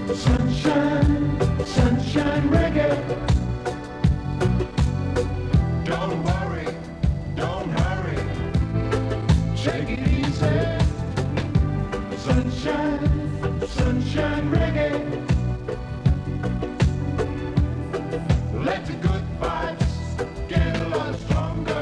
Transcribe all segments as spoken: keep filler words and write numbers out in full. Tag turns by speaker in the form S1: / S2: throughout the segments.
S1: Sunshine, sunshine reggae. Don't worry, don't hurry. Take it easy. Sunshine, sunshine reggae. Let the good vibes get a lot stronger.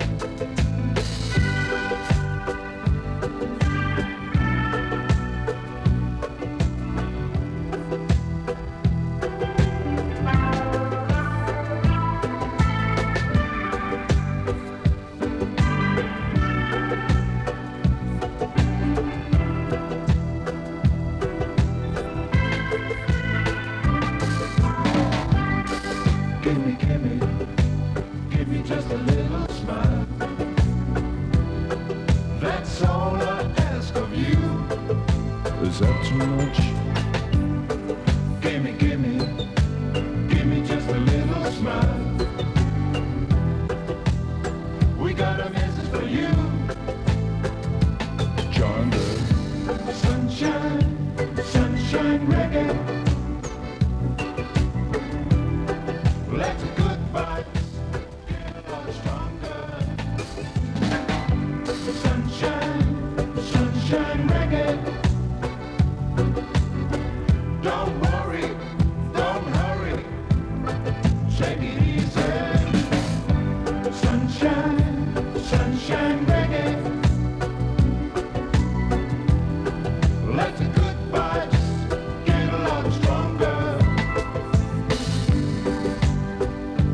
S1: Give me, give me, give me just a little smile. That's all I ask of you. Is that too much? Give me, give me, give me just a little smile. We got a message for you. John the sunshine, sunshine reggae. Let the good vibes get a lot stronger. Sunshine, sunshine reggae. Don't worry, don't hurry. Take it easy. Sunshine, sunshine reggae. Let the good vibes get a lot stronger.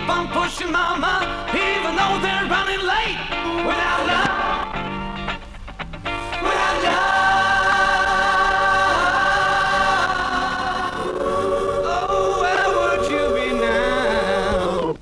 S2: keep on pushing, mama, even though they're running late. Without love, without love, oh, where would you be now?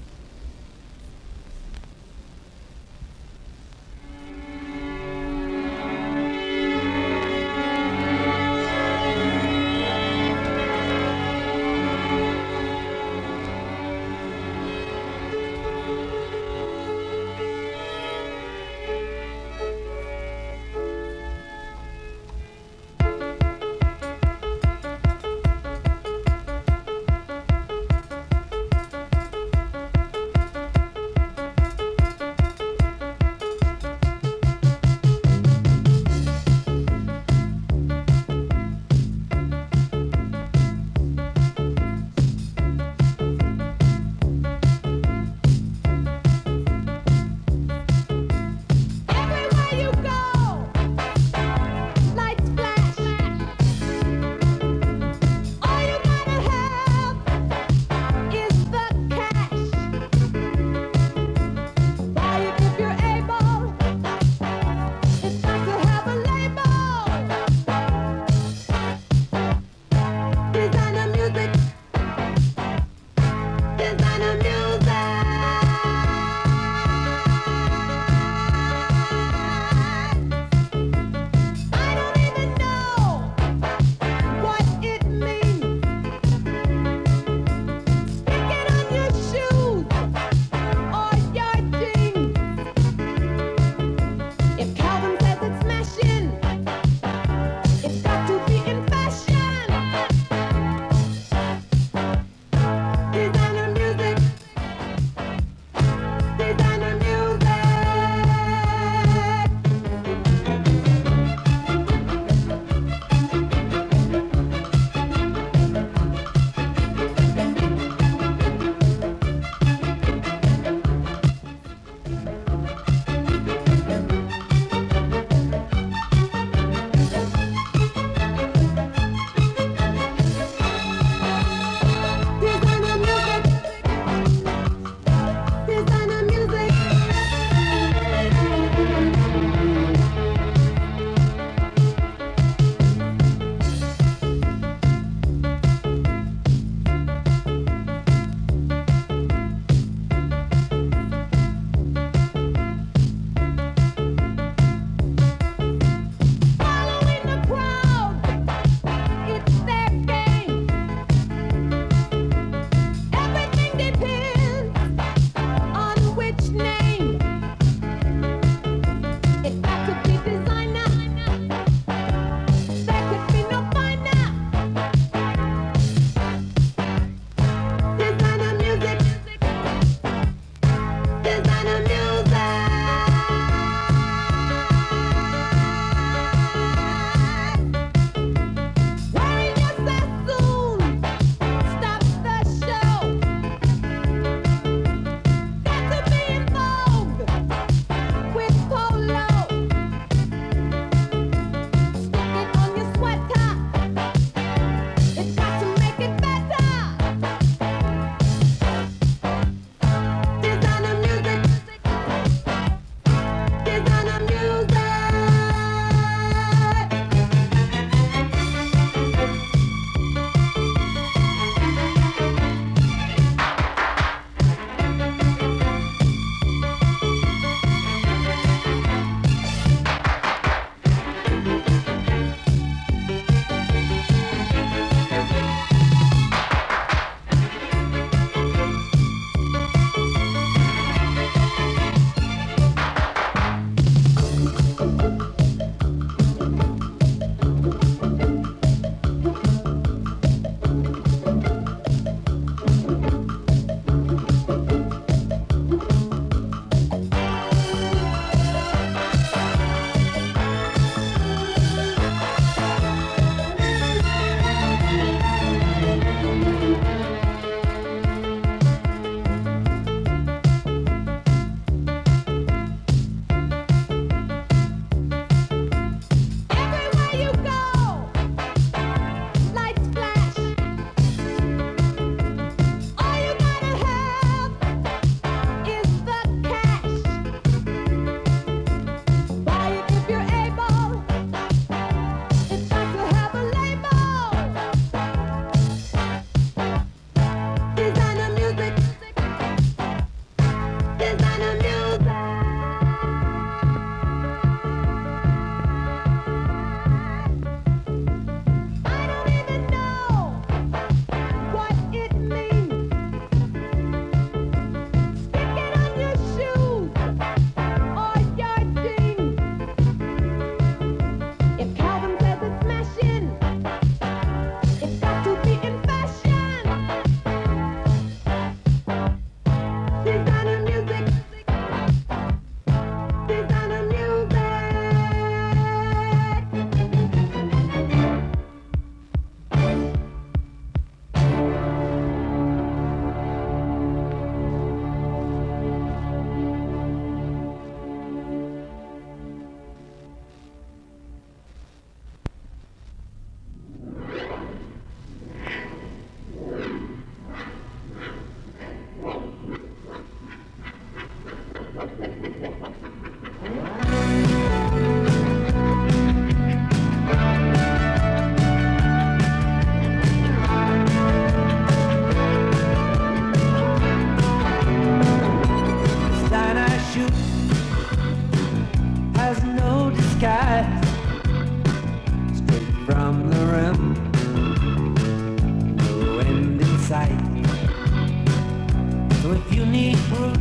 S2: If you need proof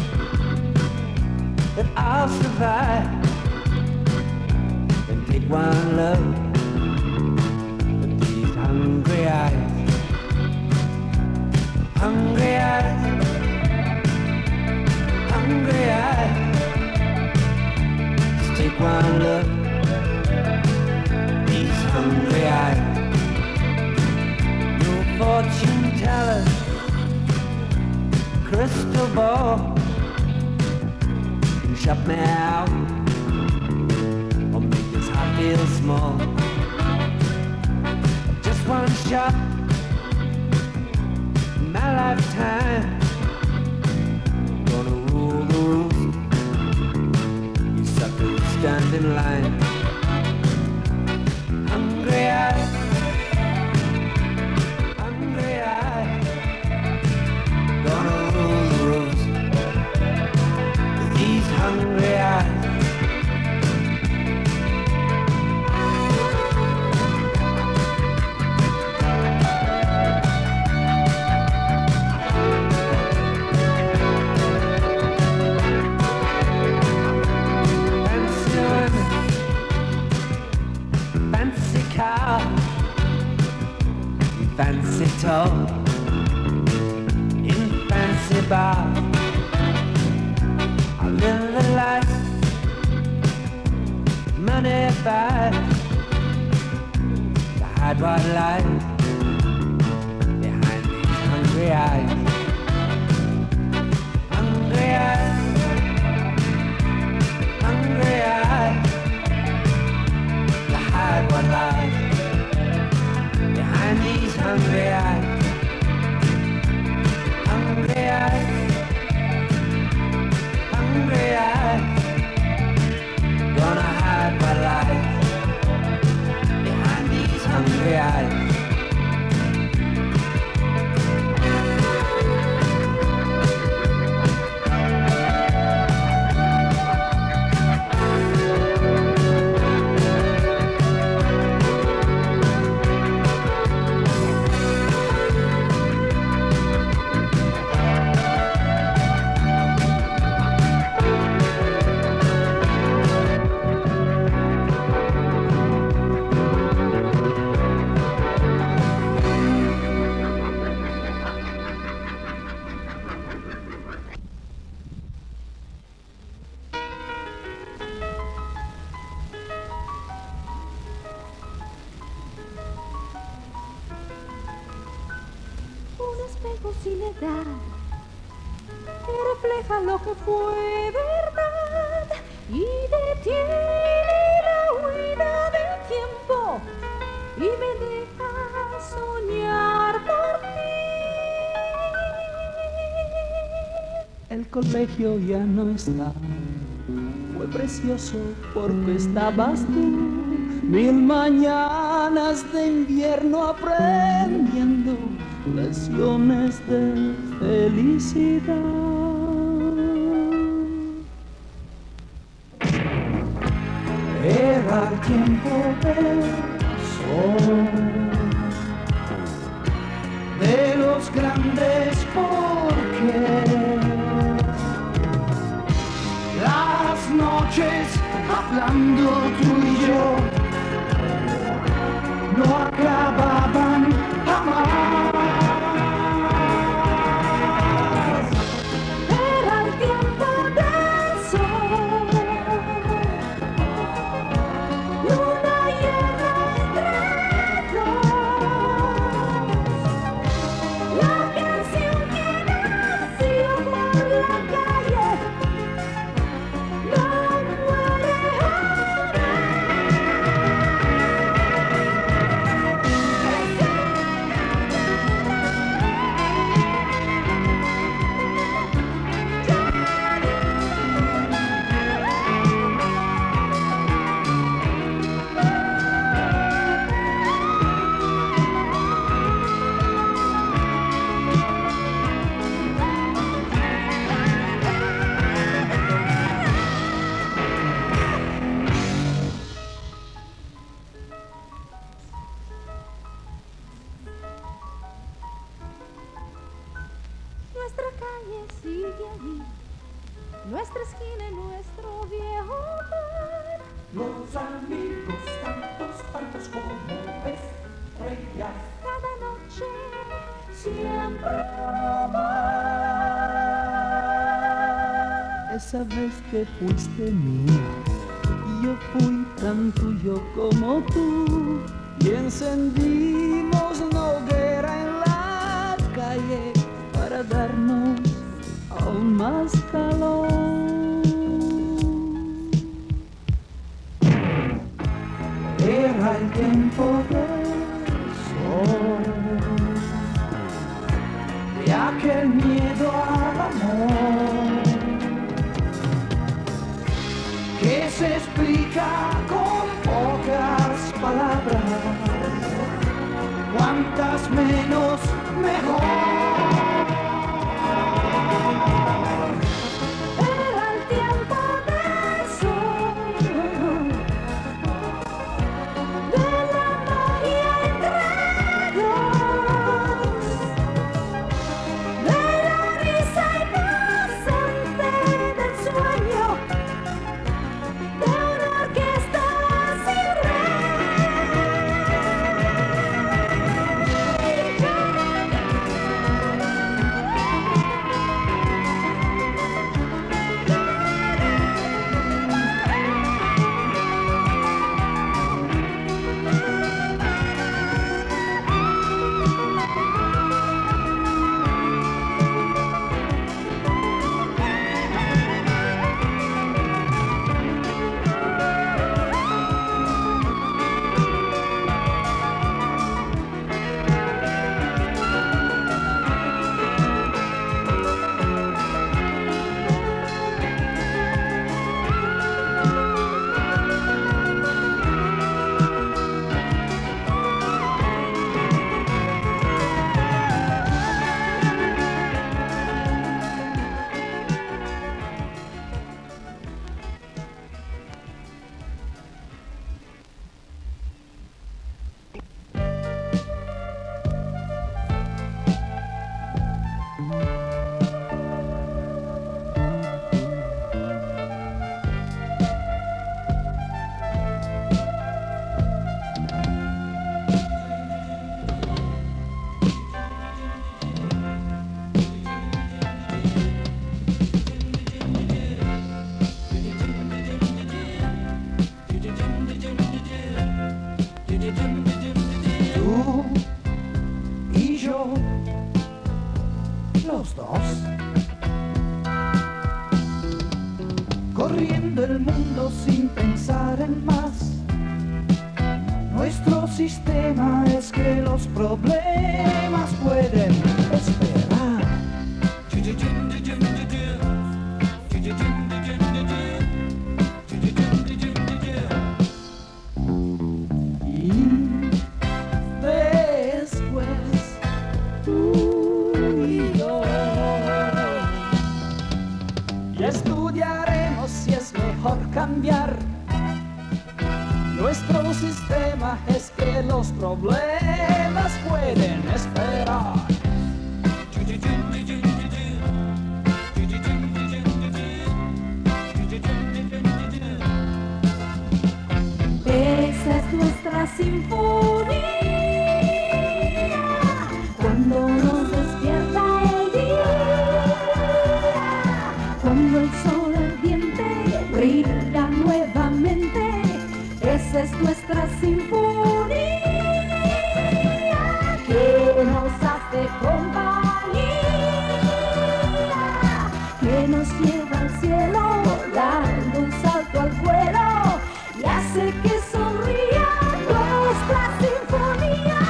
S2: that I'll survive, then take one look at these hungry eyes. Hungry eyes, hungry eyes. Just take one look at these hungry eyes. No fortune tellers, crystal ball can shut me out or make this heart feel small. Just one shot in my lifetime, gonna rule the roost. You suckers stand in line. Hungry eyes, hungry eyes, gonna rule the roost with these hungry eyes. Fancy talk in fancy bar. I live the life money buys to hide what lies behind these hungry eyes. Hungry eyes, hungry eyes, to hide what lies behind these hungry eyes. Hungry eyes, hungry eyes, gonna hide my life behind these hungry eyes.
S3: Sin edad, que refleja lo que fue verdad y detiene la huida del tiempo y me deja soñar por ti.
S4: El colegio ya no está, fue precioso porque estabas tú. Mil mañanas de invierno aprendiendo lecciones de felicidad. Era el tiempo del sol, de los grandes porqués, las noches hablando tú y yo no acababan jamás.
S3: No muere jamás. sigue ahí, nuestra esquina y nuestro viejo bar.
S4: Los amigos, tantos, tantos como estrellas,
S3: Cada noche siempre
S2: Esa vez que fuiste mía y yo fui tan tuyo como tú, y encendimos una hoguera en la calle para darnos aún más calor.
S4: era el tiempo del sol, de aquel miedo al amor, que se explica con pocas palabras, cuantas menos mejor.
S3: era el tiempo del sol, de la magia entre dos, de la risa inocente del sueño, de una orquesta sin
S4: Tú y yo, los dos, corriendo el mundo sin pensar en más. Nuestro sistema es que los problemas pueden esperar.
S2: Y después tú y yo, y estudiaremos si es mejor cambiar. Nuestro sistema es que los problemas pueden esperar.
S3: Esa es nuestra sinfonía, cuando nos despierta el día, cuando el sol ardiente brilla nuevamente. Esa es nuestra sinfonía, que nos hace compañía, que nos lleva al cielo, dando un salto al vuelo, y hace que sonría nuestra sinfonía.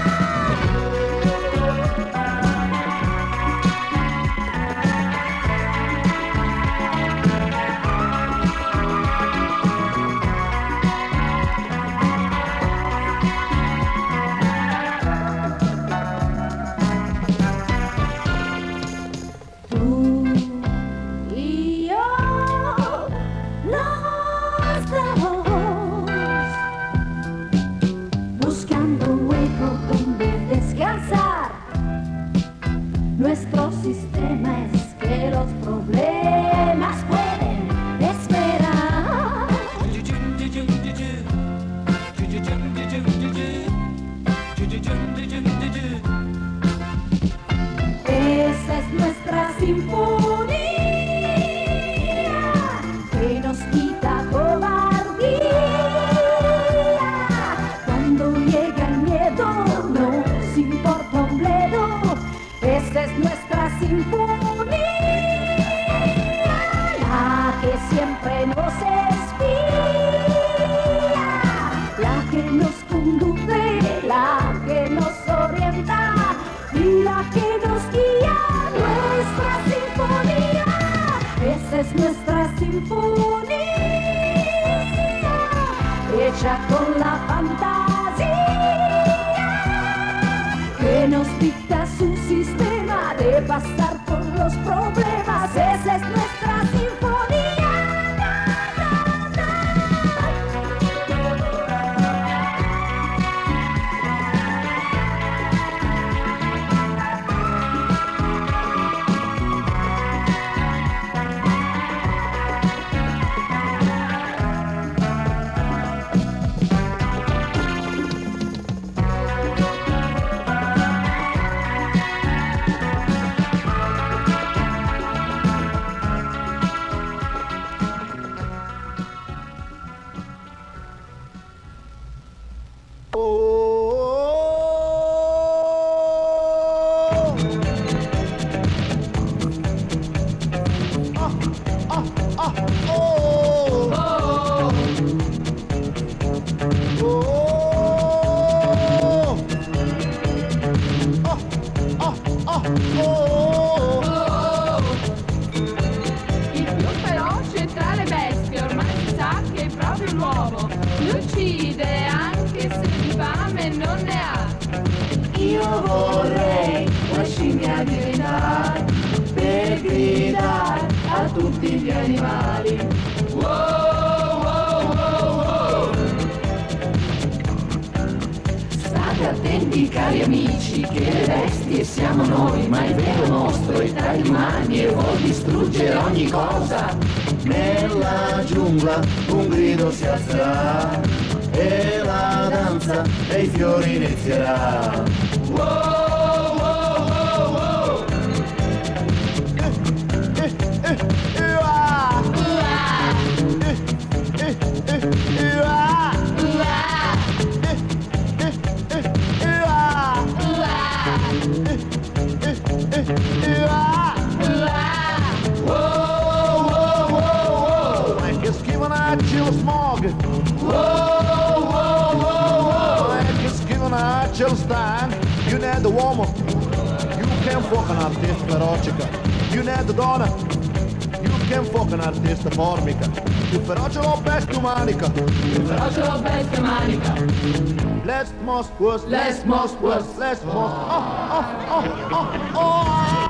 S3: Tú y yo, los dos, problemas pueden esperar. Esa es nuestra sinfonía que nos quita cobardía. Cuando llega el miedo nos importa un bledo. Esa es nuestra sinfonía, la que siempre nos espía, la que nos conduce, la que nos orienta y la que nos guía. Nuestra sinfonía, esa es nuestra sinfonía, hecha con la fantasía que nos dicta su sistema de pasar por los problemas. Esa es nuestra sinfonía.
S5: Cari amici, che le bestie siamo noi, ma il vero mostro è tra gli umani e vuol distruggere ogni cosa.
S6: Nella giungla un grido si alzerà e la danza dei fiori inizierà.
S5: Wow, wow, wow, wow.
S6: Eh, eh, eh, eh, ah. Eh, eh, eh, eh, ah.
S7: C'è lo smog,
S5: wow, wow, wow, wow.
S7: E che scrivono c'è lo stan. You need the woman, you can fuck un artista feroce. You need the donna, you can fuck un artista formica. Più feroce lo bestia umanica,
S5: più feroce lo bestia umanica.
S7: Let's most worst,
S5: let's most worst,
S7: let's most, oh, oh, oh, oh, oh.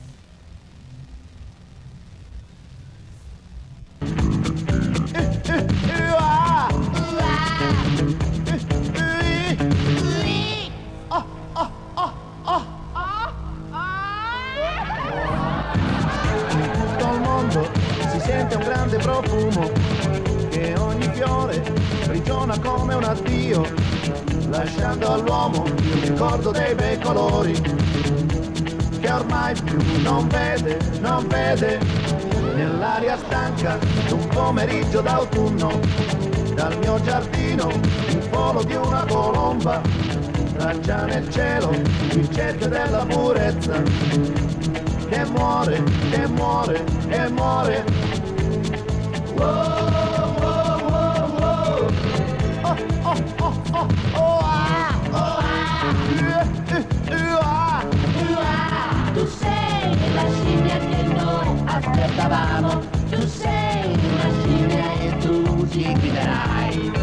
S6: Profumo che ogni fiore prigiona come un addio, lasciando all'uomo il ricordo dei bei colori che ormai più non vede, non vede. Nell'aria stanca d'un pomeriggio d'autunno, dal mio giardino il volo di una colomba traccia nel cielo il cerchio della purezza che muore, che muore, che muore. Wow, wow, wow, wow. Oh, oh, oh, oh, oh, ah, oh, ah. Uh, uh, uh, ah.
S3: Uh, ah. Tu sei la scimmia che noi aspettavamo, tu sei una scimmia e tu ci guiderai.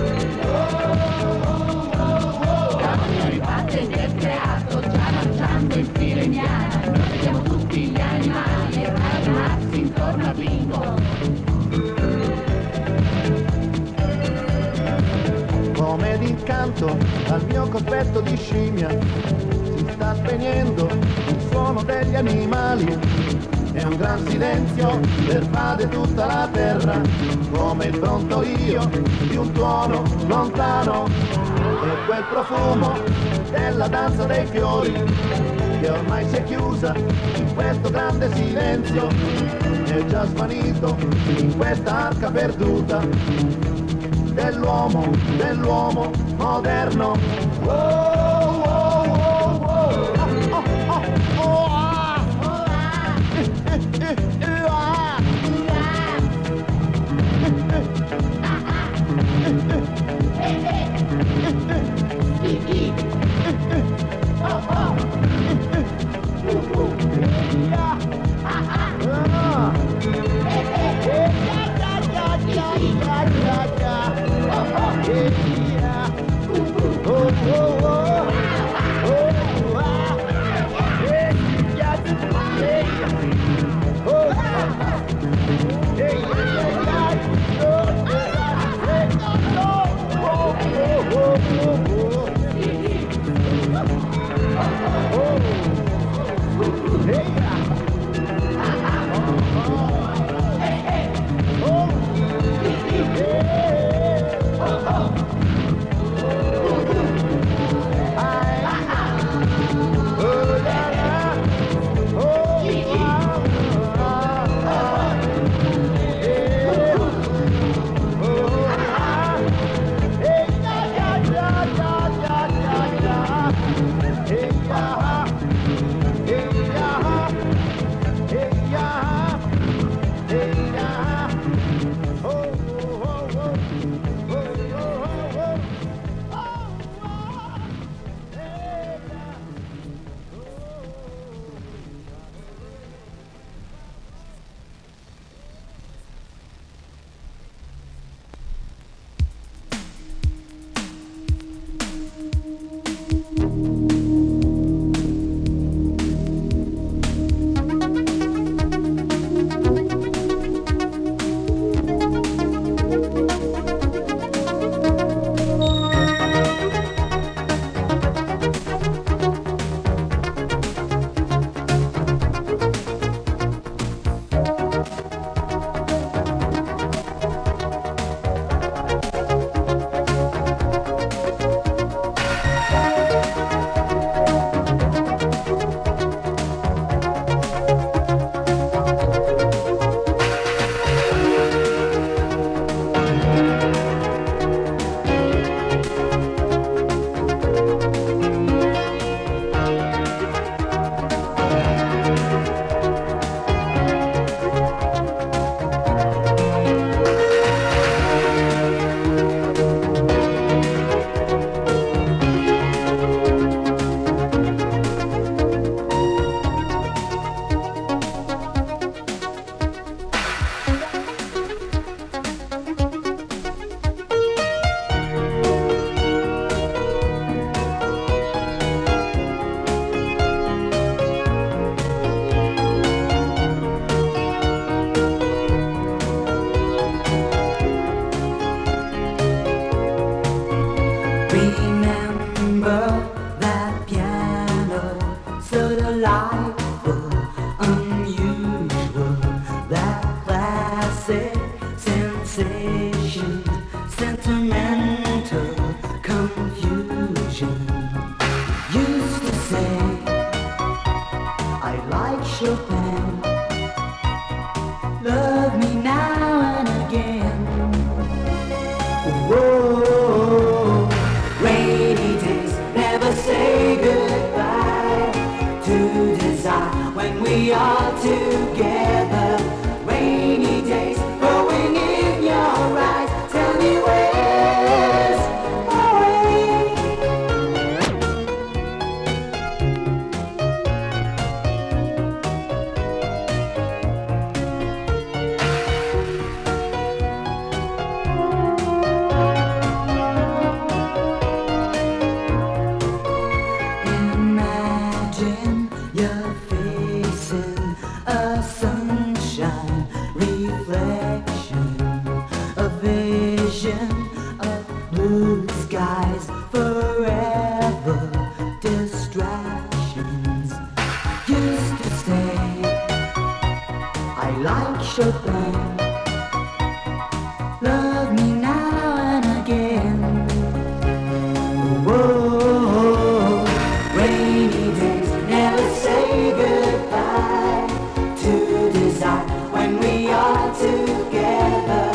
S3: Da ogni ribatte ti è creato, già marciando in fila indiana, noi vediamo tutti gli animali e ragazzi intorno a bingo.
S6: Come d'incanto al mio cospetto di scimmia si sta spegnendo il suono degli animali e un gran silenzio pervade tutta la terra, come il pronto io di un tuono lontano, e quel profumo della danza dei fiori che ormai si è chiusa in questo grande silenzio, è già svanito in questa arca perduta dell'uomo, dell'uomo moderno. Oh, oh, oh, oh, oh, oh, oh, ah. Eh, eh, eh, eh, ah.
S2: Chopin. Love me now and again. Whoa, rainy days never say goodbye to desire when we are together.